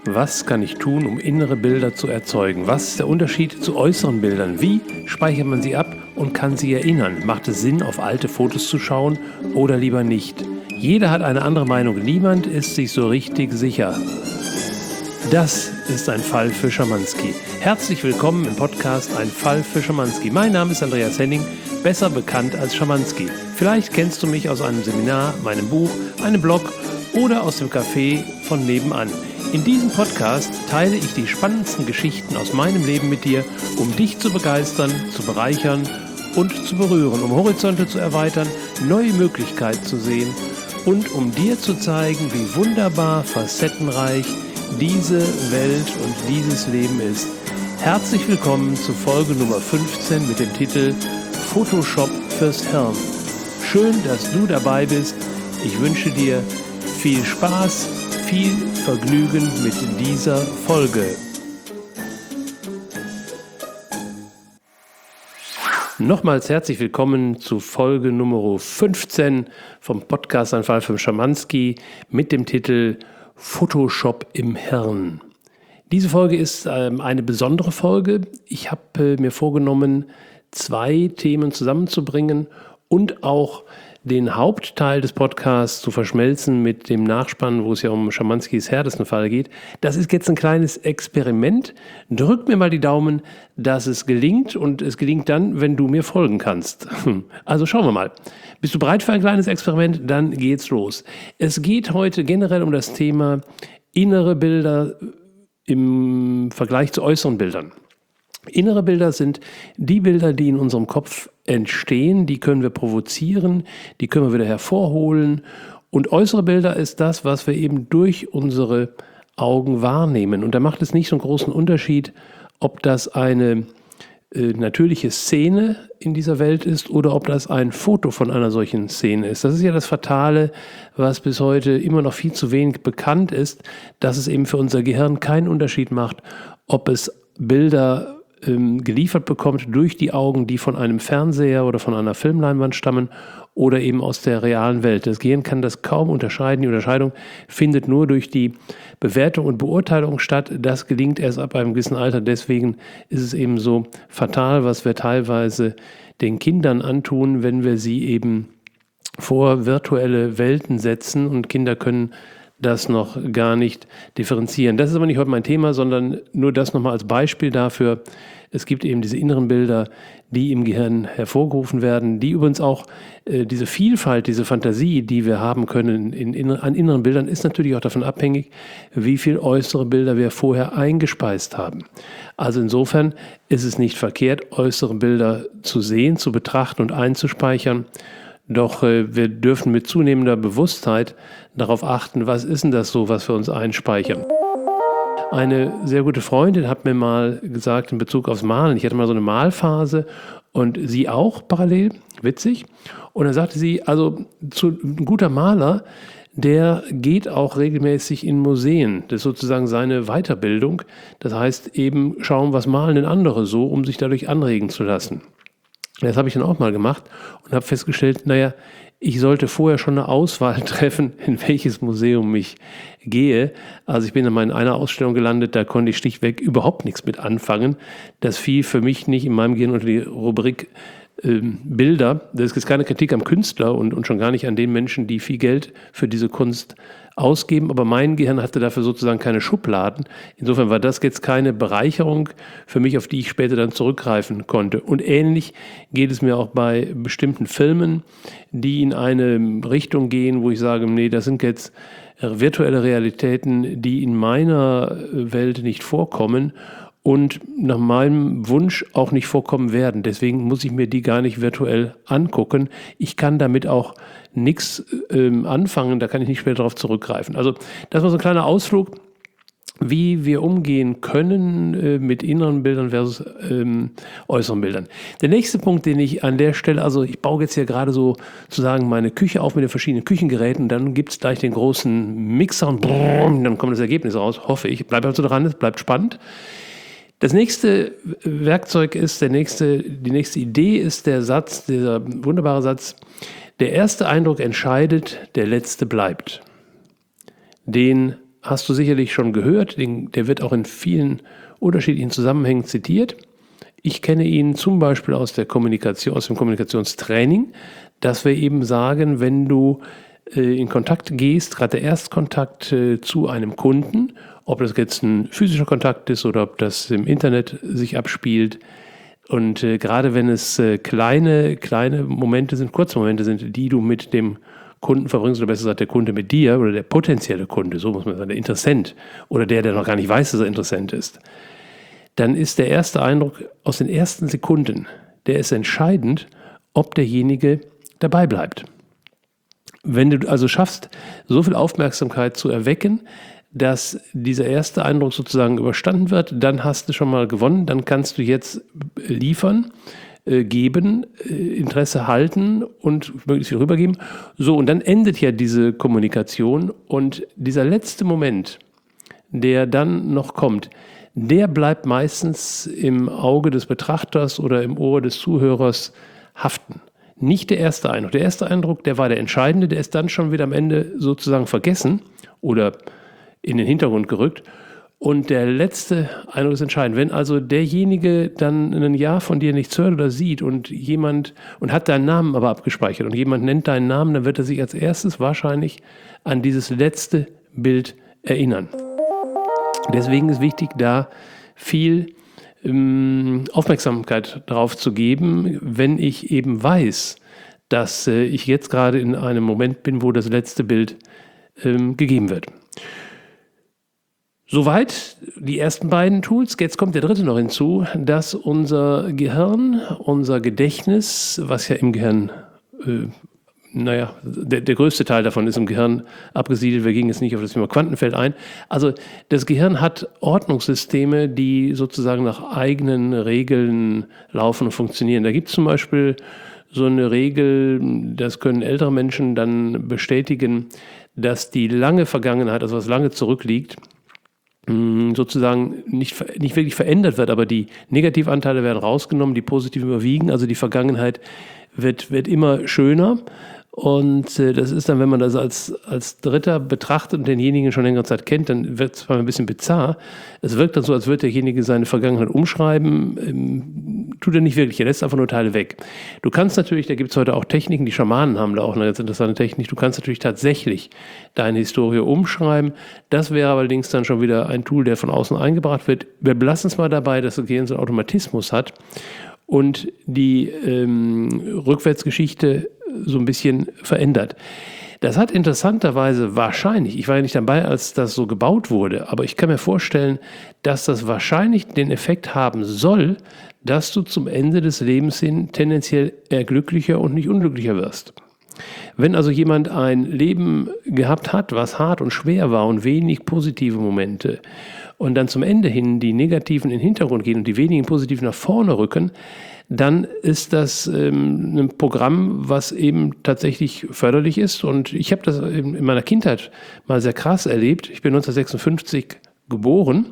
Was kann ich tun, um innere Bilder zu erzeugen? Was ist der Unterschied zu äußeren Bildern? Wie speichert man sie ab und kann sie erinnern? Macht es Sinn, auf alte Fotos zu schauen oder lieber nicht? Jeder hat eine andere Meinung. Niemand ist sich so richtig sicher. Das ist ein Fall für Schamanski. Herzlich willkommen im Podcast Ein Fall für Schamanski. Mein Name ist Andreas Henning, besser bekannt als Schamanski. Vielleicht kennst du mich aus einem Seminar, meinem Buch, einem Blog oder aus dem Café von nebenan. In diesem Podcast teile ich die spannendsten Geschichten aus meinem Leben mit dir, um dich zu begeistern, zu bereichern und zu berühren, um Horizonte zu erweitern, neue Möglichkeiten zu sehen und um dir zu zeigen, wie wunderbar facettenreich diese Welt und dieses Leben ist. Herzlich willkommen zu Folge Nummer 15 mit dem Titel Photoshop fürs Hirn. Schön, dass du dabei bist. Ich wünsche dir viel Spaß, viel Vergnügen mit dieser Folge. Nochmals herzlich willkommen zu Folge Nummer 15 vom Podcast Ein Fall für Schamanski mit dem Titel Photoshop im Hirn. Diese Folge ist eine besondere Folge. Ich habe mir vorgenommen, 2 Themen zusammenzubringen und auch den Hauptteil des Podcasts zu verschmelzen mit dem Nachspann, wo es ja um Schamanskis härtesten Fall geht. Das ist jetzt ein kleines Experiment. Drück mir mal die Daumen, dass es gelingt, und es gelingt dann, wenn du mir folgen kannst. Also schauen wir mal. Bist du bereit für ein kleines Experiment? Dann geht's los. Es geht heute generell um das Thema innere Bilder im Vergleich zu äußeren Bildern. Innere Bilder sind die Bilder, die in unserem Kopf entstehen, die können wir provozieren, die können wir wieder hervorholen. Und äußere Bilder ist das, was wir eben durch unsere Augen wahrnehmen. Und da macht es nicht so einen großen Unterschied, ob das eine natürliche Szene in dieser Welt ist oder ob das ein Foto von einer solchen Szene ist. Das ist ja das Fatale, was bis heute immer noch viel zu wenig bekannt ist, dass es eben für unser Gehirn keinen Unterschied macht, ob es Bilder geliefert bekommt durch die Augen, die von einem Fernseher oder von einer Filmleinwand stammen oder eben aus der realen Welt. Das Gehirn kann das kaum unterscheiden. Die Unterscheidung findet nur durch die Bewertung und Beurteilung statt. Das gelingt erst ab einem gewissen Alter. Deswegen ist es eben so fatal, was wir teilweise den Kindern antun, wenn wir sie eben vor virtuelle Welten setzen, und Kinder können das noch gar nicht differenzieren. Das ist aber nicht heute mein Thema, sondern nur das nochmal als Beispiel dafür. Es gibt eben diese inneren Bilder, die im Gehirn hervorgerufen werden, die übrigens auch diese Vielfalt, diese Fantasie, die wir haben können an inneren Bildern, ist natürlich auch davon abhängig, wie viel äußere Bilder wir vorher eingespeist haben. Also insofern ist es nicht verkehrt, äußere Bilder zu sehen, zu betrachten und einzuspeichern. Doch wir dürfen mit zunehmender Bewusstheit darauf achten, was ist denn das so, was wir uns einspeichern. Eine sehr gute Freundin hat mir mal gesagt in Bezug aufs Malen, ich hatte mal so eine Malphase und sie auch parallel, witzig. Und dann sagte sie, also ein guter Maler, der geht auch regelmäßig in Museen. Das ist sozusagen seine Weiterbildung. Das heißt eben schauen, was malen denn andere so, um sich dadurch anregen zu lassen. Das habe ich dann auch mal gemacht und habe festgestellt, ich sollte vorher schon eine Auswahl treffen, in welches Museum ich gehe. Also ich bin dann mal in einer Ausstellung gelandet, da konnte ich schlichtweg überhaupt nichts mit anfangen. Das fiel für mich nicht in meinem Gehirn unter die Rubrik Bilder. Das ist keine Kritik am Künstler und schon gar nicht an den Menschen, die viel Geld für diese Kunst ausgeben, aber mein Gehirn hatte dafür sozusagen keine Schubladen. Insofern war das jetzt keine Bereicherung für mich, auf die ich später dann zurückgreifen konnte. Und ähnlich geht es mir auch bei bestimmten Filmen, die in eine Richtung gehen, wo ich sage, nee, das sind jetzt virtuelle Realitäten, die in meiner Welt nicht vorkommen und nach meinem Wunsch auch nicht vorkommen werden. Deswegen muss ich mir die gar nicht virtuell angucken. Ich kann damit auch nichts anfangen, da kann ich nicht später darauf zurückgreifen. Also das war so ein kleiner Ausflug, wie wir umgehen können mit inneren Bildern versus äußeren Bildern. Der nächste Punkt, den ich an der Stelle, also ich baue jetzt hier gerade so sozusagen meine Küche auf mit den verschiedenen Küchengeräten, dann gibt es gleich den großen Mixer und dann kommt das Ergebnis raus, hoffe ich. Bleibt also dran, es bleibt spannend. Das nächste Werkzeug ist, die nächste Idee ist der Satz, dieser wunderbare Satz: Der erste Eindruck entscheidet, der letzte bleibt. Den hast du sicherlich schon gehört, der wird auch in vielen unterschiedlichen Zusammenhängen zitiert. Ich kenne ihn zum Beispiel aus dem Kommunikationstraining, dass wir eben sagen, wenn du in Kontakt gehst, gerade der Erstkontakt zu einem Kunden, ob das jetzt ein physischer Kontakt ist oder ob das im Internet sich abspielt, und gerade wenn es kleine Momente sind, kurze Momente sind, die du mit dem Kunden verbringst, oder besser gesagt der Kunde mit dir oder der potenzielle Kunde, so muss man sagen, der Interessent oder der noch gar nicht weiß, dass er Interessent ist, dann ist der erste Eindruck aus den ersten Sekunden, der ist entscheidend, ob derjenige dabei bleibt. Wenn du also schaffst, so viel Aufmerksamkeit zu erwecken, dass dieser erste Eindruck sozusagen überstanden wird, dann hast du schon mal gewonnen, dann kannst du jetzt liefern, geben, Interesse halten und möglichst viel rübergeben. So, und dann endet ja diese Kommunikation und dieser letzte Moment, der dann noch kommt, der bleibt meistens im Auge des Betrachters oder im Ohr des Zuhörers haften. Nicht der erste Eindruck. Der erste Eindruck, der war der entscheidende, der ist dann schon wieder am Ende sozusagen vergessen oder in den Hintergrund gerückt. Und der letzte Eindruck ist entscheidend. Wenn also derjenige dann ein Jahr von dir nichts hört oder sieht und hat deinen Namen aber abgespeichert und jemand nennt deinen Namen, dann wird er sich als erstes wahrscheinlich an dieses letzte Bild erinnern. Deswegen ist wichtig, da viel Aufmerksamkeit darauf zu geben, wenn ich eben weiß, dass ich jetzt gerade in einem Moment bin, wo das letzte Bild gegeben wird. Soweit die ersten beiden Tools. Jetzt kommt der dritte noch hinzu, dass unser Gehirn, unser Gedächtnis, was ja im Gehirn, der größte Teil davon ist im Gehirn abgesiedelt. Wir gehen jetzt nicht auf das Thema Quantenfeld ein. Also das Gehirn hat Ordnungssysteme, die sozusagen nach eigenen Regeln laufen und funktionieren. Da gibt es zum Beispiel so eine Regel, das können ältere Menschen dann bestätigen, dass die lange Vergangenheit, also was lange zurückliegt, sozusagen nicht wirklich verändert wird, aber die Negativanteile werden rausgenommen, die positiven überwiegen, also die Vergangenheit wird immer schöner. Und das ist dann, wenn man das als Dritter betrachtet und denjenigen schon längere Zeit kennt, dann wird es zwar ein bisschen bizarr. Es wirkt dann so, als würde derjenige seine Vergangenheit umschreiben. Tut er nicht wirklich, er lässt einfach nur Teile weg. Du kannst natürlich, da gibt es heute auch Techniken, die Schamanen haben da auch eine ganz interessante Technik, du kannst natürlich tatsächlich deine Historie umschreiben. Das wäre allerdings dann schon wieder ein Tool, der von außen eingebracht wird. Wir belassen es mal dabei, dass das Gehirn so einen Automatismus hat und die Rückwärtsgeschichte so ein bisschen verändert. Das hat interessanterweise wahrscheinlich, ich war ja nicht dabei, als das so gebaut wurde, aber ich kann mir vorstellen, dass das wahrscheinlich den Effekt haben soll, dass du zum Ende des Lebens hin tendenziell eher glücklicher und nicht unglücklicher wirst. Wenn also jemand ein Leben gehabt hat, was hart und schwer war und wenig positive Momente und dann zum Ende hin die negativen in den Hintergrund gehen und die wenigen positiven nach vorne rücken, dann ist das ein Programm, was eben tatsächlich förderlich ist. Und ich habe das in meiner Kindheit mal sehr krass erlebt. Ich bin 1956 geboren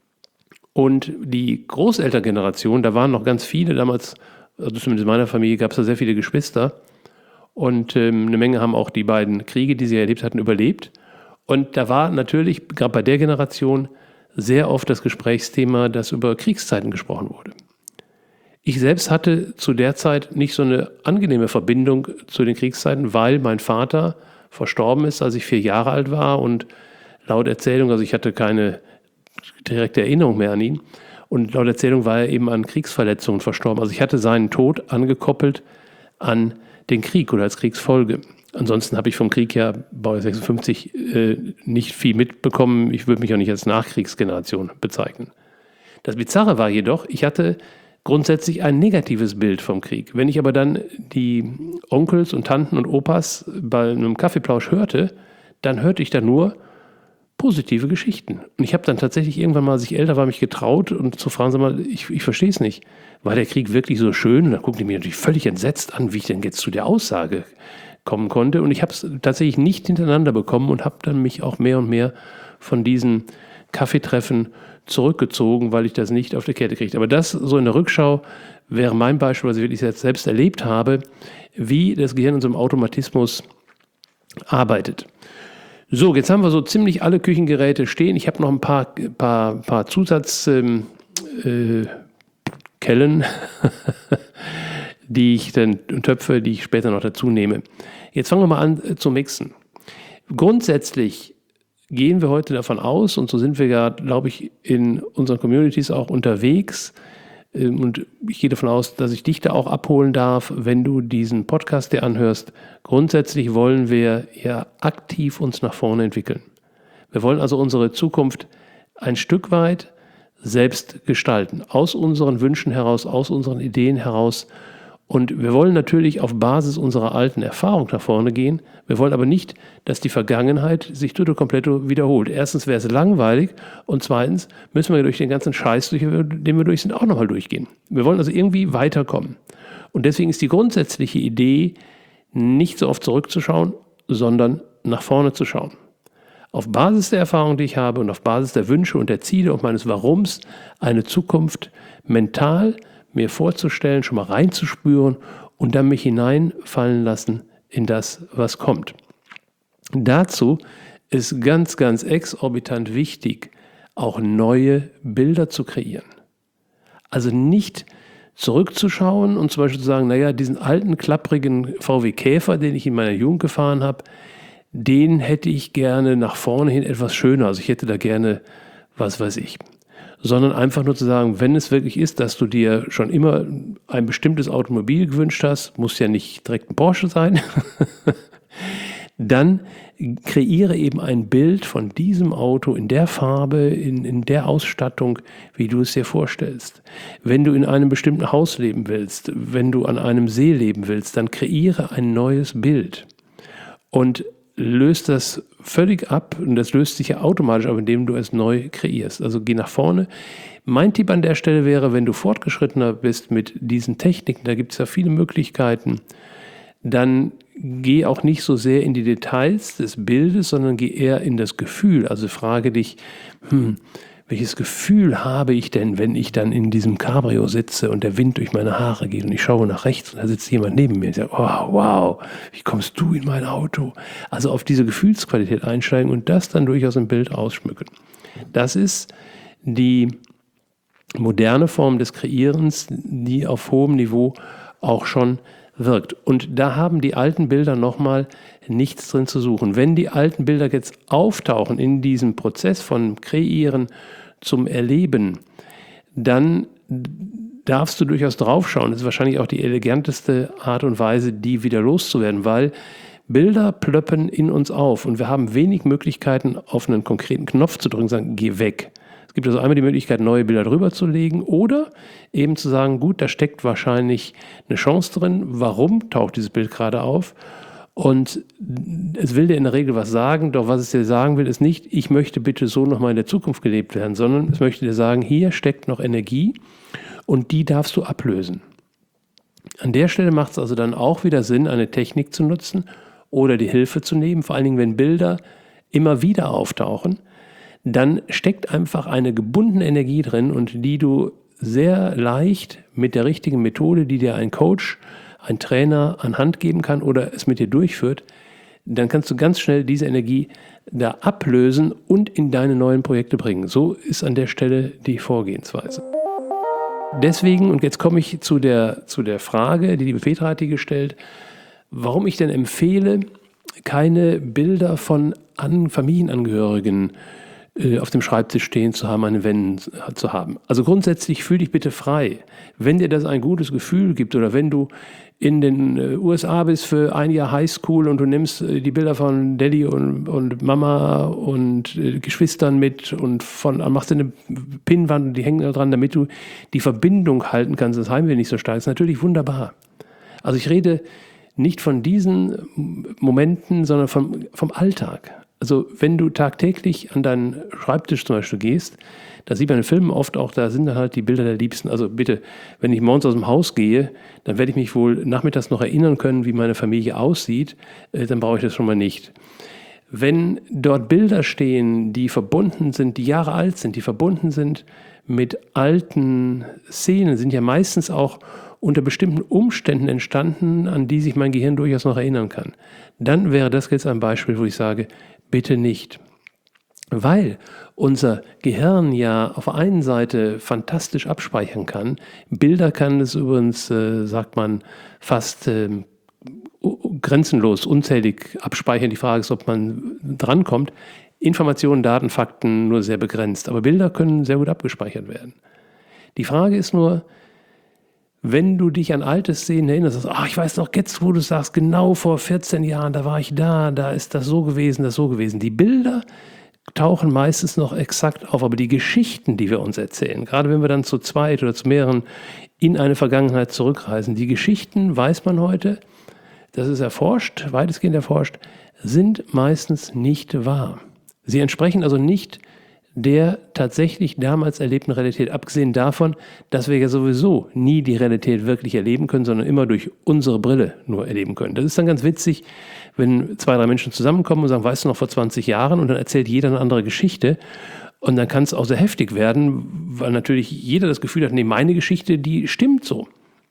und die Großelterngeneration, da waren noch ganz viele damals, also zumindest in meiner Familie gab es da sehr viele Geschwister. Und eine Menge haben auch die beiden Kriege, die sie erlebt hatten, überlebt. Und da war natürlich, gerade bei der Generation, sehr oft das Gesprächsthema, dass über Kriegszeiten gesprochen wurde. Ich selbst hatte zu der Zeit nicht so eine angenehme Verbindung zu den Kriegszeiten, weil mein Vater verstorben ist, als ich 4 Jahre alt war und laut Erzählung, also ich hatte keine direkte Erinnerung mehr an ihn und laut Erzählung war er eben an Kriegsverletzungen verstorben. Also ich hatte seinen Tod angekoppelt an den Krieg oder als Kriegsfolge. Ansonsten habe ich vom Krieg ja, Baujahr 56, nicht viel mitbekommen. Ich würde mich auch nicht als Nachkriegsgeneration bezeichnen. Das Bizarre war jedoch, ich hatte grundsätzlich ein negatives Bild vom Krieg. Wenn ich aber dann die Onkels und Tanten und Opas bei einem Kaffeeplausch hörte, dann hörte ich da nur positive Geschichten. Und ich habe dann tatsächlich irgendwann mal, als ich älter war, mich getraut und zu fragen, sag mal, ich verstehe es nicht. War der Krieg wirklich so schön? Und dann guckten die mich natürlich völlig entsetzt an, wie ich denn jetzt zu der Aussage kommen konnte. Und ich habe es tatsächlich nicht hintereinander bekommen und habe dann mich auch mehr und mehr von diesen Kaffeetreffen zurückgezogen, weil ich das nicht auf die Kette kriegte. Aber das so in der Rückschau wäre mein Beispiel, was ich wirklich jetzt selbst erlebt habe, wie das Gehirn in so einem Automatismus arbeitet. So, jetzt haben wir so ziemlich alle Küchengeräte stehen. Ich habe noch ein paar Zusatzkellen, Töpfe, die ich später noch dazu nehme. Jetzt fangen wir mal an zu mixen. Grundsätzlich gehen wir heute davon aus, und so sind wir ja, glaube ich, in unseren Communities auch unterwegs, und ich gehe davon aus, dass ich dich da auch abholen darf, wenn du diesen Podcast dir anhörst. Grundsätzlich wollen wir ja aktiv uns nach vorne entwickeln. Wir wollen also unsere Zukunft ein Stück weit selbst gestalten, aus unseren Wünschen heraus, aus unseren Ideen heraus. Und wir wollen natürlich auf Basis unserer alten Erfahrung nach vorne gehen. Wir wollen aber nicht, dass die Vergangenheit sich tutto completo wiederholt. Erstens wäre es langweilig und zweitens müssen wir durch den ganzen Scheiß, den wir durch sind, auch nochmal durchgehen. Wir wollen also irgendwie weiterkommen. Und deswegen ist die grundsätzliche Idee, nicht so oft zurückzuschauen, sondern nach vorne zu schauen. Auf Basis der Erfahrung, die ich habe und auf Basis der Wünsche und der Ziele und meines Warums eine Zukunft mental mir vorzustellen, schon mal reinzuspüren und dann mich hineinfallen lassen in das, was kommt. Dazu ist ganz, ganz exorbitant wichtig, auch neue Bilder zu kreieren. Also nicht zurückzuschauen und zum Beispiel zu sagen, naja, diesen alten, klapprigen VW Käfer, den ich in meiner Jugend gefahren habe, den hätte ich gerne nach vorne hin etwas schöner. Also ich hätte da gerne, was weiß ich. Sondern einfach nur zu sagen, wenn es wirklich ist, dass du dir schon immer ein bestimmtes Automobil gewünscht hast, muss ja nicht direkt ein Porsche sein, dann kreiere eben ein Bild von diesem Auto in der Farbe, in der Ausstattung, wie du es dir vorstellst. Wenn du in einem bestimmten Haus leben willst, wenn du an einem See leben willst, dann kreiere ein neues Bild und löst das völlig ab und das löst sich ja automatisch ab, indem du es neu kreierst. Also geh nach vorne. Mein Tipp an der Stelle wäre, wenn du fortgeschrittener bist mit diesen Techniken, da gibt es ja viele Möglichkeiten, dann geh auch nicht so sehr in die Details des Bildes, sondern geh eher in das Gefühl. Also frage dich, welches Gefühl habe ich denn, wenn ich dann in diesem Cabrio sitze und der Wind durch meine Haare geht und ich schaue nach rechts und da sitzt jemand neben mir und sagt, oh, wow, wie kommst du in mein Auto? Also auf diese Gefühlsqualität einsteigen und das dann durchaus im Bild ausschmücken. Das ist die moderne Form des Kreierens, die auf hohem Niveau auch schon wirkt. Und da haben die alten Bilder nochmal nichts drin zu suchen. Wenn die alten Bilder jetzt auftauchen in diesem Prozess von Kreieren zum Erleben, dann darfst du durchaus draufschauen. Das ist wahrscheinlich auch die eleganteste Art und Weise, die wieder loszuwerden, weil Bilder plöppen in uns auf und wir haben wenig Möglichkeiten, auf einen konkreten Knopf zu drücken und sagen, geh weg. Es gibt also einmal die Möglichkeit, neue Bilder drüber zu legen oder eben zu sagen, gut, da steckt wahrscheinlich eine Chance drin. Warum taucht dieses Bild gerade auf? Und es will dir in der Regel was sagen, doch was es dir sagen will, ist nicht, ich möchte bitte so nochmal in der Zukunft gelebt werden, sondern es möchte dir sagen, hier steckt noch Energie und die darfst du ablösen. An der Stelle macht es also dann auch wieder Sinn, eine Technik zu nutzen oder die Hilfe zu nehmen, vor allen Dingen, wenn Bilder immer wieder auftauchen, dann steckt einfach eine gebundene Energie drin und die du sehr leicht mit der richtigen Methode, die dir ein Coach, ein Trainer an Hand geben kann oder es mit dir durchführt, dann kannst du ganz schnell diese Energie da ablösen und in deine neuen Projekte bringen. So ist an der Stelle die Vorgehensweise. Deswegen, und jetzt komme ich zu der Frage, die Petra hat die gestellt, warum ich denn empfehle, keine Bilder von Familienangehörigen auf dem Schreibtisch stehen zu haben, an den Wänden zu haben. Also grundsätzlich fühl dich bitte frei. Wenn dir das ein gutes Gefühl gibt oder wenn du in den USA bist für ein Jahr Highschool und du nimmst die Bilder von Daddy und Mama und Geschwistern mit und machst dir eine Pinnwand und die hängen da dran, damit du die Verbindung halten kannst, das Heimweh nicht so stark ist, natürlich wunderbar. Also ich rede nicht von diesen Momenten, sondern vom Alltag. Also wenn du tagtäglich an deinen Schreibtisch zum Beispiel gehst, da sieht man in Filmen oft auch, da sind dann halt die Bilder der Liebsten. Also bitte, wenn ich morgens aus dem Haus gehe, dann werde ich mich wohl nachmittags noch erinnern können, wie meine Familie aussieht, dann brauche ich das schon mal nicht. Wenn dort Bilder stehen, die verbunden sind, die Jahre alt sind, die verbunden sind mit alten Szenen, sind ja meistens auch unter bestimmten Umständen entstanden, an die sich mein Gehirn durchaus noch erinnern kann. Dann wäre das jetzt ein Beispiel, wo ich sage, bitte nicht. Weil unser Gehirn ja auf der einen Seite fantastisch abspeichern kann. Bilder kann es übrigens, sagt man, fast grenzenlos, unzählig abspeichern. Die Frage ist, ob man drankommt. Informationen, Daten, Fakten nur sehr begrenzt. Aber Bilder können sehr gut abgespeichert werden. Die Frage ist nur, wenn du dich an alte Szenen erinnerst, sagst, ich weiß noch jetzt, wo du sagst, genau vor 14 Jahren, da war ich da ist das so gewesen, das so gewesen. Die Bilder tauchen meistens noch exakt auf, aber die Geschichten, die wir uns erzählen, gerade wenn wir dann zu zweit oder zu mehreren in eine Vergangenheit zurückreisen, die Geschichten, weiß man heute, das ist erforscht, weitestgehend erforscht, sind meistens nicht wahr. Sie entsprechen also nicht der tatsächlich damals erlebten Realität, abgesehen davon, dass wir ja sowieso nie die Realität wirklich erleben können, sondern immer durch unsere Brille nur erleben können. Das ist dann ganz witzig, wenn 2, 3 Menschen zusammenkommen und sagen, weißt du noch, vor 20 Jahren, und dann erzählt jeder eine andere Geschichte und dann kann es auch sehr heftig werden, weil natürlich jeder das Gefühl hat, nee, meine Geschichte, die stimmt so.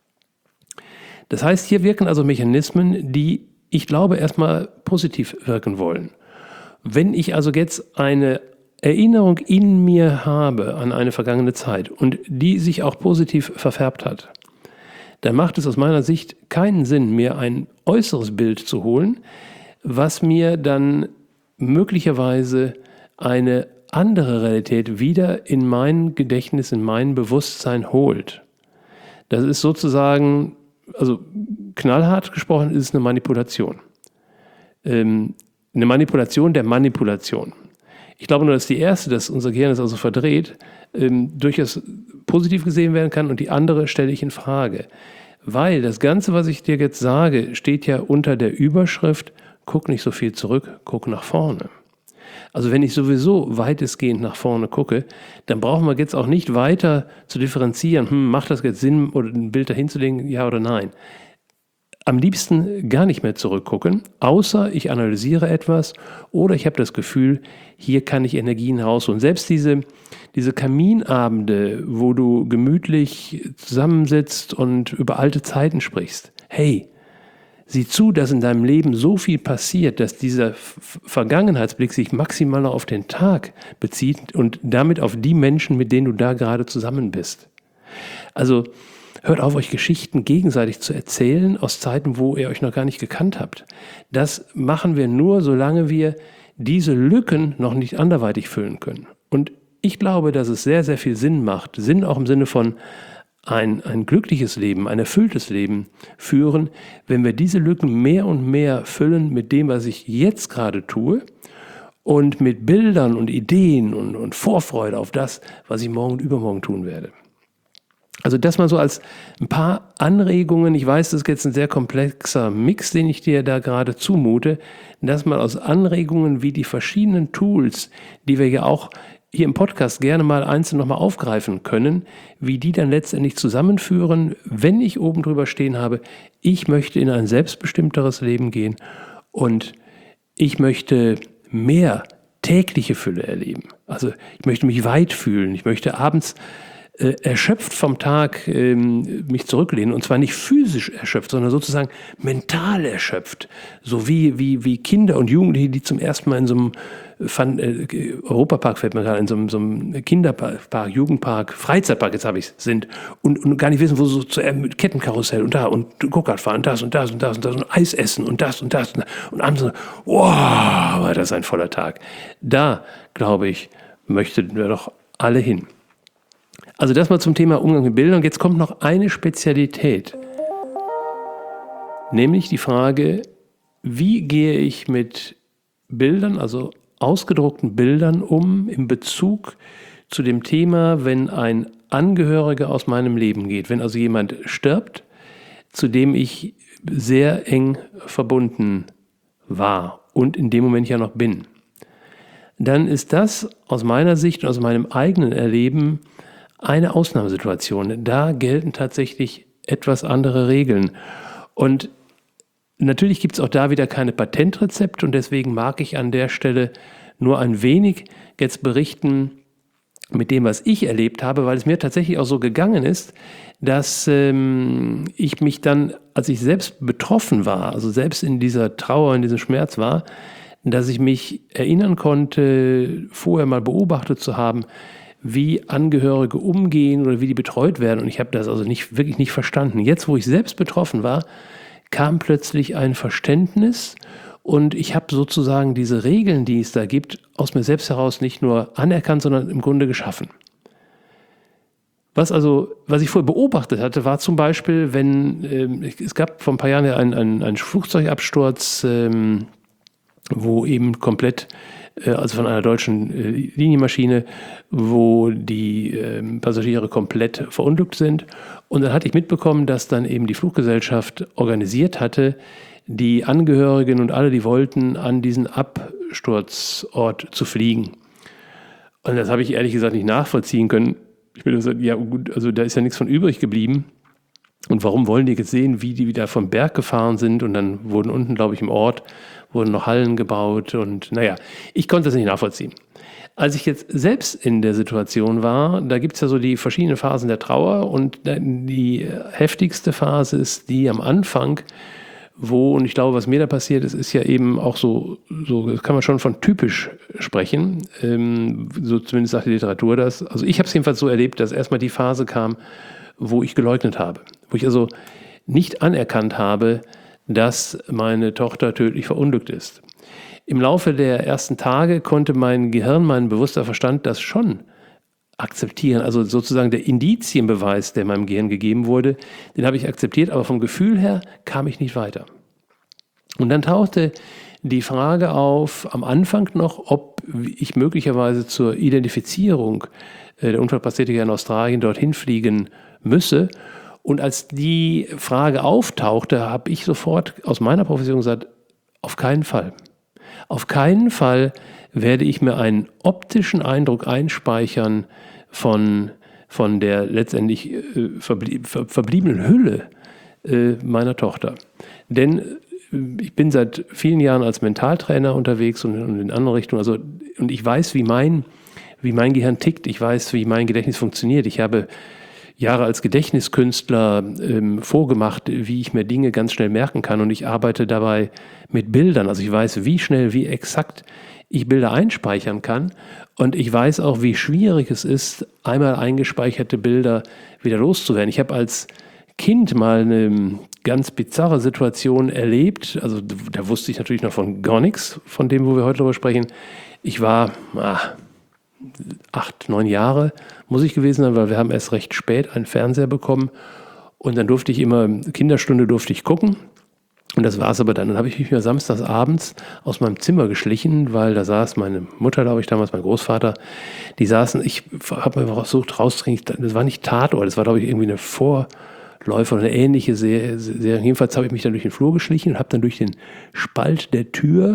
Das heißt, hier wirken also Mechanismen, die, ich glaube, erstmal positiv wirken wollen. Wenn ich also jetzt eine Erinnerung in mir habe an eine vergangene Zeit und die sich auch positiv verfärbt hat, dann macht es aus meiner Sicht keinen Sinn, mir ein äußeres Bild zu holen, was mir dann möglicherweise eine andere Realität wieder in mein Gedächtnis, in mein Bewusstsein holt. Das ist sozusagen, also knallhart gesprochen, ist es eine Manipulation. Eine Manipulation der Manipulation. Ich glaube nur, dass die erste, dass unser Gehirn ist also verdreht, durchaus positiv gesehen werden kann und die andere stelle ich in Frage. Weil das Ganze, was ich dir jetzt sage, steht ja unter der Überschrift, guck nicht so viel zurück, guck nach vorne. Also wenn ich sowieso weitestgehend nach vorne gucke, dann brauchen wir jetzt auch nicht weiter zu differenzieren, macht das jetzt Sinn, oder ein Bild dahin zu legen, ja oder nein. Am liebsten gar nicht mehr zurückgucken, außer ich analysiere etwas oder ich habe das Gefühl, hier kann ich Energien rausholen. Selbst diese Kaminabende, wo du gemütlich zusammensitzt und über alte Zeiten sprichst. Hey, sieh zu, dass in deinem Leben so viel passiert, dass dieser Vergangenheitsblick sich maximal auf den Tag bezieht und damit auf die Menschen, mit denen du da gerade zusammen bist. Also hört auf, euch Geschichten gegenseitig zu erzählen aus Zeiten, wo ihr euch noch gar nicht gekannt habt. Das machen wir nur, solange wir diese Lücken noch nicht anderweitig füllen können. Und ich glaube, dass es sehr, sehr viel Sinn macht, Sinn auch im Sinne von ein glückliches Leben, ein erfülltes Leben führen, wenn wir diese Lücken mehr und mehr füllen mit dem, was ich jetzt gerade tue und mit Bildern und Ideen und Vorfreude auf das, was ich morgen und übermorgen tun werde. Also das mal so als ein paar Anregungen. Ich weiß, das ist jetzt ein sehr komplexer Mix, den ich dir da gerade zumute. Das mal aus Anregungen, wie die verschiedenen Tools, die wir ja auch hier im Podcast gerne mal einzeln nochmal aufgreifen können, wie die dann letztendlich zusammenführen, wenn ich oben drüber stehen habe, ich möchte in ein selbstbestimmteres Leben gehen und ich möchte mehr tägliche Fülle erleben. Also ich möchte mich weit fühlen, ich möchte abends erschöpft vom Tag mich zurücklehnen, und zwar nicht physisch erschöpft, sondern sozusagen mental erschöpft. So wie Kinder und Jugendliche, die zum ersten Mal in so einem Europapark, fällt mir gerade, in so einem Kinderpark, Jugendpark, Freizeitpark, jetzt habe ich es, sind und gar nicht wissen, wo so zu Kettenkarussell und da und Go-Kart fahren und das und das und das und das und Eis essen und das und das und abends so, wow, war das ein voller Tag. Da, glaube ich, möchten wir doch alle hin. Also das mal zum Thema Umgang mit Bildern. Und jetzt kommt noch eine Spezialität, nämlich die Frage, wie gehe ich mit Bildern, also ausgedruckten Bildern in Bezug zu dem Thema, wenn ein Angehöriger aus meinem Leben geht, wenn also jemand stirbt, zu dem ich sehr eng verbunden war und in dem Moment ja noch bin. Dann ist das aus meiner Sicht und aus meinem eigenen Erleben eine Ausnahmesituation. Da gelten tatsächlich etwas andere Regeln. Und natürlich gibt es auch da wieder keine Patentrezepte und deswegen mag ich an der Stelle nur ein wenig jetzt berichten mit dem, was ich erlebt habe, weil es mir tatsächlich auch so gegangen ist, dass ich mich dann, als ich selbst betroffen war, also selbst in dieser Trauer, in diesem Schmerz war, dass ich mich erinnern konnte, vorher mal beobachtet zu haben, wie Angehörige umgehen oder wie die betreut werden. Und ich habe das also wirklich nicht verstanden. Jetzt, wo ich selbst betroffen war, kam plötzlich ein Verständnis und ich habe sozusagen diese Regeln, die es da gibt, aus mir selbst heraus nicht nur anerkannt, sondern im Grunde geschaffen. Was ich vorher beobachtet hatte, war zum Beispiel, es gab vor ein paar Jahren ja einen Flugzeugabsturz, wo eben komplett, also von einer deutschen Linienmaschine, wo die Passagiere komplett verunglückt sind. Und dann hatte ich mitbekommen, dass dann eben die Fluggesellschaft organisiert hatte, die Angehörigen und alle, die wollten, an diesen Absturzort zu fliegen. Und das habe ich ehrlich gesagt nicht nachvollziehen können. Ich bin gesagt, ja gut, also da ist ja nichts von übrig geblieben. Und warum wollen die jetzt sehen, wie die wieder vom Berg gefahren sind? Und dann wurden unten, glaube ich, im Ort, wurden noch Hallen gebaut. Und naja, ich konnte das nicht nachvollziehen. Als ich jetzt selbst in der Situation war, da gibt es ja so die verschiedenen Phasen der Trauer. Und die heftigste Phase ist die am Anfang, und ich glaube, was mir da passiert ist, ist ja eben auch so das kann man schon von typisch sprechen, so zumindest sagt die Literatur das. Also ich habe es jedenfalls so erlebt, dass erstmal die Phase kam, wo ich geleugnet habe, wo ich also nicht anerkannt habe, dass meine Tochter tödlich verunglückt ist. Im Laufe der ersten Tage konnte mein Gehirn, mein bewusster Verstand das schon akzeptieren, also sozusagen der Indizienbeweis, der meinem Gehirn gegeben wurde, den habe ich akzeptiert, aber vom Gefühl her kam ich nicht weiter. Und dann tauchte die Frage auf, am Anfang noch, ob ich möglicherweise zur Identifizierung, der Unfall passierte ja in Australien, dorthin fliegen müsse. Und als die Frage auftauchte, habe ich sofort aus meiner Profession gesagt, auf keinen Fall. Auf keinen Fall werde ich mir einen optischen Eindruck einspeichern von der letztendlich verbliebenen Hülle meiner Tochter. Denn ich bin seit vielen Jahren als Mentaltrainer unterwegs und in andere Richtungen. Und ich weiß, wie mein Gehirn tickt. Ich weiß, wie mein Gedächtnis funktioniert. Ich habe Jahre als Gedächtniskünstler vorgemacht, wie ich mir Dinge ganz schnell merken kann. Und ich arbeite dabei mit Bildern. Also ich weiß, wie schnell, wie exakt ich Bilder einspeichern kann. Und ich weiß auch, wie schwierig es ist, einmal eingespeicherte Bilder wieder loszuwerden. Ich habe als Kind mal eine ganz bizarre Situation erlebt. Also da wusste ich natürlich noch von gar nichts, von dem, wo wir heute drüber sprechen. Ich war 8, 9 Jahre, muss ich gewesen sein, weil wir haben erst recht spät einen Fernseher bekommen. Und dann durfte ich immer, Kinderstunde durfte ich gucken. Und das war es aber dann. Dann habe ich mich mal samstags abends aus meinem Zimmer geschlichen, weil da saß meine Mutter, glaube ich, damals, mein Großvater, die saßen, ich habe mir versucht rauszukriegen, das war nicht Tatort, das war, glaube ich, irgendwie eine Vorläufer oder eine ähnliche Serie. Jedenfalls habe ich mich dann durch den Flur geschlichen und habe dann durch den Spalt der Tür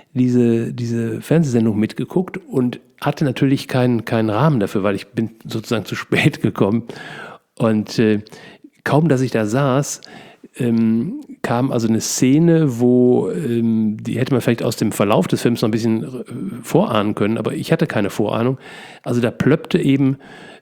diese Fernsehsendung mitgeguckt und hatte natürlich keinen Rahmen dafür, weil ich bin sozusagen zu spät gekommen. Und kaum, dass ich da saß, kam also eine Szene, wo die hätte man vielleicht aus dem Verlauf des Films noch ein bisschen vorahnen können, aber ich hatte keine Vorahnung. Also da plöppte eben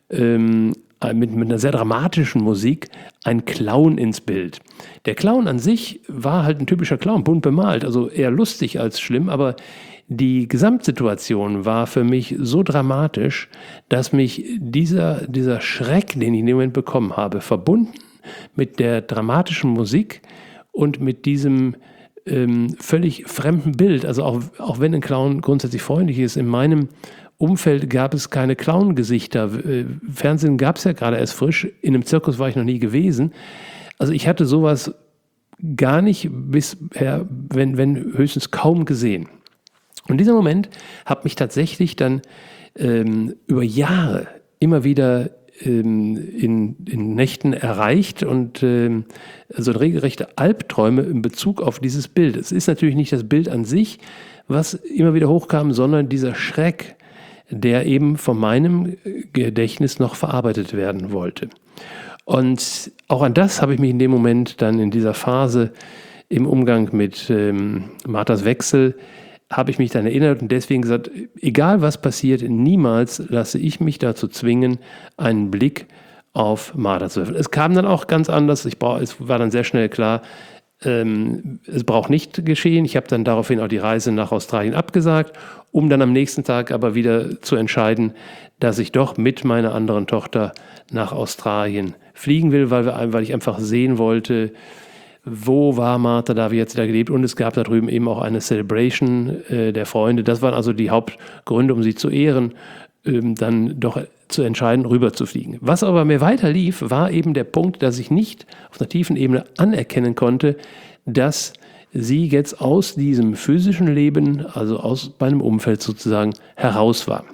mit einer sehr dramatischen Musik ein Clown ins Bild. Der Clown an sich war halt ein typischer Clown, bunt bemalt, also eher lustig als schlimm, aber die Gesamtsituation war für mich so dramatisch, dass mich dieser Schreck, den ich in dem Moment bekommen habe, verbunden mit der dramatischen Musik und mit diesem völlig fremden Bild, also auch wenn ein Clown grundsätzlich freundlich ist, in meinem Umfeld gab es keine Clown-Gesichter. Fernsehen gab es ja gerade erst frisch. In einem Zirkus war ich noch nie gewesen. Also ich hatte sowas gar nicht bisher, wenn höchstens kaum gesehen. Und dieser Moment hat mich tatsächlich dann über Jahre immer wieder in Nächten erreicht und also regelrechte Albträume in Bezug auf dieses Bild. Es ist natürlich nicht das Bild an sich, was immer wieder hochkam, sondern dieser Schreck, der eben von meinem Gedächtnis noch verarbeitet werden wollte. Und auch an das habe ich mich in dem Moment dann in dieser Phase im Umgang mit Marthas Wechsel, habe ich mich dann erinnert und deswegen gesagt, egal was passiert, niemals lasse ich mich dazu zwingen, einen Blick auf Martha zu werfen. Es kam dann auch ganz anders, es war dann sehr schnell klar, Es braucht nicht geschehen. Ich habe dann daraufhin auch die Reise nach Australien abgesagt, um dann am nächsten Tag aber wieder zu entscheiden, dass ich doch mit meiner anderen Tochter nach Australien fliegen will, weil ich einfach sehen wollte, wo war Martha, da wir jetzt wieder gelebt, und es gab da drüben eben auch eine Celebration der Freunde. Das waren also die Hauptgründe, um sie zu ehren, dann doch zu entscheiden, rüber zu fliegen. Was aber mir weiter lief, war eben der Punkt, dass ich nicht auf einer tiefen Ebene anerkennen konnte, dass sie jetzt aus diesem physischen Leben, also aus meinem Umfeld sozusagen, heraus war.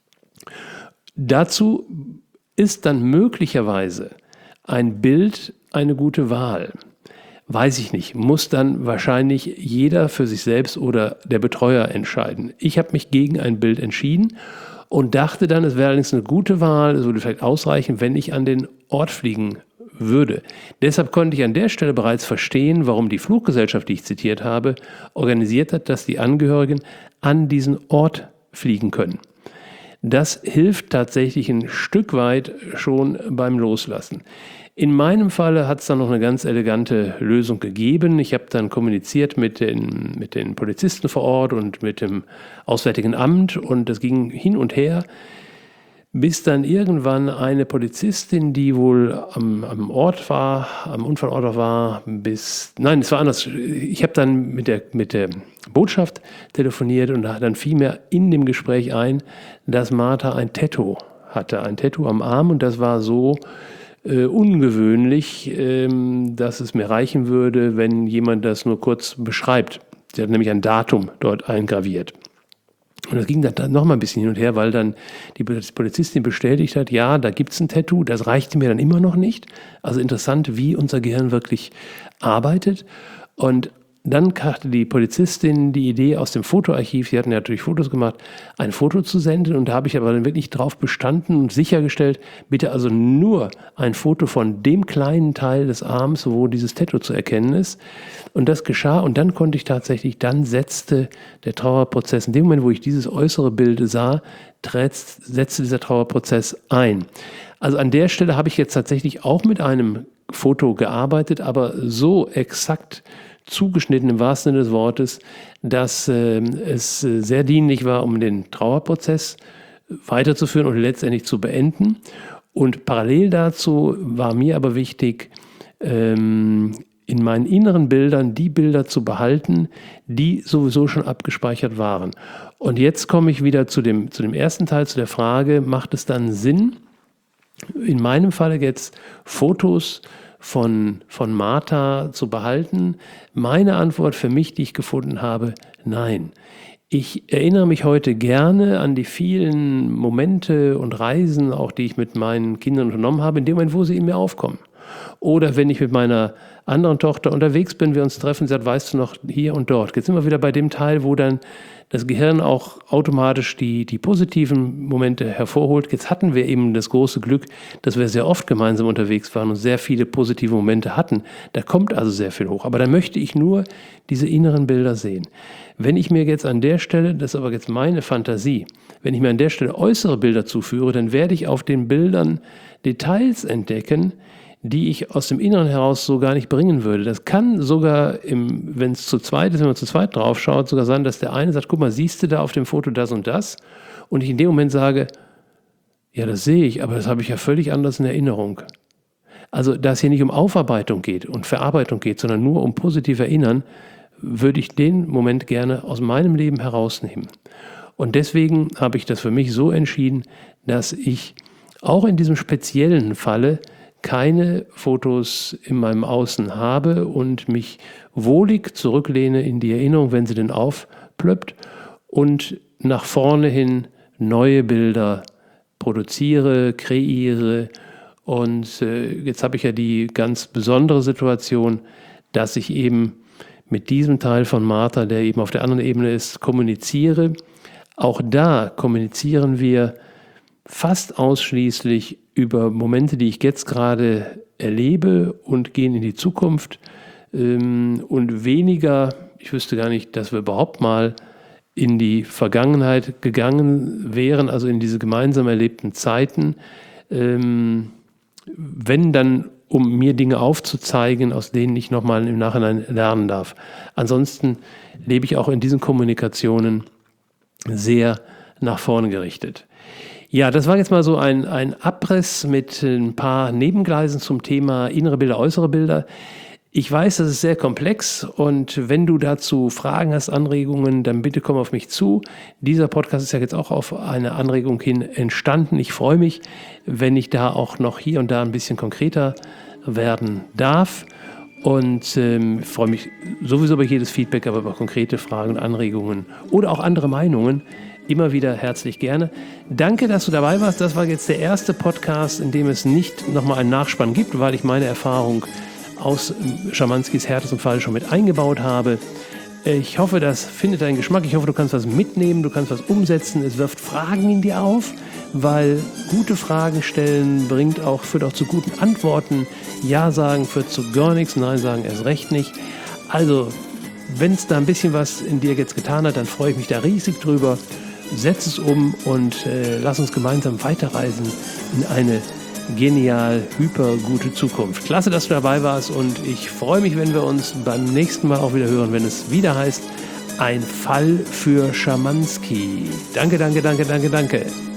Dazu ist dann möglicherweise ein Bild eine gute Wahl. Weiß ich nicht, muss dann wahrscheinlich jeder für sich selbst oder der Betreuer entscheiden. Ich habe mich gegen ein Bild entschieden und dachte dann, es wäre allerdings eine gute Wahl, es würde vielleicht ausreichen, wenn ich an den Ort fliegen würde. Deshalb konnte ich an der Stelle bereits verstehen, warum die Fluggesellschaft, die ich zitiert habe, organisiert hat, dass die Angehörigen an diesen Ort fliegen können. Das hilft tatsächlich ein Stück weit schon beim Loslassen. In meinem Falle hat es dann noch eine ganz elegante Lösung gegeben. Ich habe dann kommuniziert mit den Polizisten vor Ort und mit dem Auswärtigen Amt, und das ging hin und her, bis dann irgendwann eine Polizistin, die wohl am Unfallort war, nein, es war anders. Ich habe dann mit der Botschaft telefoniert, und dann fiel mir in dem Gespräch ein, dass Martha ein Tattoo hatte, ein Tattoo am Arm, und das war so ungewöhnlich, dass es mir reichen würde, wenn jemand das nur kurz beschreibt. Sie hat nämlich ein Datum dort eingraviert. Und das ging dann noch mal ein bisschen hin und her, weil dann die Polizistin bestätigt hat, ja, da gibt es ein Tattoo, das reichte mir dann immer noch nicht. Also interessant, wie unser Gehirn wirklich arbeitet. Und dann hatte die Polizistin die Idee aus dem Fotoarchiv, sie hatten ja natürlich Fotos gemacht, ein Foto zu senden, und da habe ich aber dann wirklich drauf bestanden und sichergestellt, bitte also nur ein Foto von dem kleinen Teil des Arms, wo dieses Tattoo zu erkennen ist. Und das geschah, und dann dann setzte der Trauerprozess, in dem Moment, wo ich dieses äußere Bild sah, setzte dieser Trauerprozess ein. Also an der Stelle habe ich jetzt tatsächlich auch mit einem Foto gearbeitet, aber so exakt zugeschnitten im wahrsten Sinne des Wortes, dass es sehr dienlich war, um den Trauerprozess weiterzuführen und letztendlich zu beenden. Und parallel dazu war mir aber wichtig, in meinen inneren Bildern die Bilder zu behalten, die sowieso schon abgespeichert waren. Und jetzt komme ich wieder zu dem ersten Teil, zu der Frage, macht es dann Sinn, in meinem Falle jetzt Fotos von Martha zu behalten? Meine Antwort für mich, die ich gefunden habe, nein. Ich erinnere mich heute gerne an die vielen Momente und Reisen, auch die ich mit meinen Kindern unternommen habe, in dem Moment, wo sie in mir aufkommen. Oder wenn ich mit meiner anderen Tochter unterwegs bin, wir uns treffen, sie sagt, weißt du noch, hier und dort. Jetzt sind wir wieder bei dem Teil, wo dann das Gehirn auch automatisch die positiven Momente hervorholt. Jetzt hatten wir eben das große Glück, dass wir sehr oft gemeinsam unterwegs waren und sehr viele positive Momente hatten. Da kommt also sehr viel hoch. Aber da möchte ich nur diese inneren Bilder sehen. Wenn ich mir jetzt an der Stelle, das ist aber jetzt meine Fantasie, wenn ich mir an der Stelle äußere Bilder zuführe, dann werde ich auf den Bildern Details entdecken, die ich aus dem Inneren heraus so gar nicht bringen würde. Das kann sogar, wenn es zu zweit ist, wenn man zu zweit drauf schaut, sogar sein, dass der eine sagt, guck mal, siehst du da auf dem Foto das und das? Und ich in dem Moment sage, ja, das sehe ich, aber das habe ich ja völlig anders in Erinnerung. Also, da es hier nicht um Aufarbeitung geht und Verarbeitung geht, sondern nur um positiv Erinnern, würde ich den Moment gerne aus meinem Leben herausnehmen. Und deswegen habe ich das für mich so entschieden, dass ich auch in diesem speziellen Falle keine Fotos in meinem Außen habe und mich wohlig zurücklehne in die Erinnerung, wenn sie denn aufplöppt, und nach vorne hin neue Bilder produziere, kreiere. Und jetzt habe ich ja die ganz besondere Situation, dass ich eben mit diesem Teil von Martha, der eben auf der anderen Ebene ist, kommuniziere. Auch da kommunizieren wir fast ausschließlich über Momente, die ich jetzt gerade erlebe, und gehen in die Zukunft, und weniger, ich wüsste gar nicht, dass wir überhaupt mal in die Vergangenheit gegangen wären, also in diese gemeinsam erlebten Zeiten, wenn dann um mir Dinge aufzuzeigen, aus denen ich nochmal im Nachhinein lernen darf. Ansonsten lebe ich auch in diesen Kommunikationen sehr nach vorne gerichtet. Ja, das war jetzt mal so ein Abriss mit ein paar Nebengleisen zum Thema innere Bilder, äußere Bilder. Ich weiß, das ist sehr komplex und wenn du dazu Fragen hast, Anregungen, dann bitte komm auf mich zu. Dieser Podcast ist ja jetzt auch auf eine Anregung hin entstanden. Ich freue mich, wenn ich da auch noch hier und da ein bisschen konkreter werden darf und freue mich sowieso über jedes Feedback, aber über konkrete Fragen und Anregungen oder auch andere Meinungen immer wieder herzlich gerne. Danke, dass du dabei warst. Das war jetzt der erste Podcast, in dem es nicht nochmal einen Nachspann gibt, weil ich meine Erfahrung aus Schamanskys härtestem Fall schon mit eingebaut habe. Ich hoffe, das findet deinen Geschmack. Ich hoffe, du kannst was mitnehmen, du kannst was umsetzen. Es wirft Fragen in dir auf, weil gute Fragen stellen führt auch zu guten Antworten. Ja sagen führt zu gar nichts, Nein sagen erst recht nicht. Also, wenn es da ein bisschen was in dir jetzt getan hat, dann freue ich mich da riesig drüber. Setz es um und lass uns gemeinsam weiterreisen in eine genial, hyper gute Zukunft. Klasse, dass du dabei warst und ich freue mich, wenn wir uns beim nächsten Mal auch wieder hören, wenn es wieder heißt, ein Fall für Schamansky. Danke, danke, danke, danke, danke.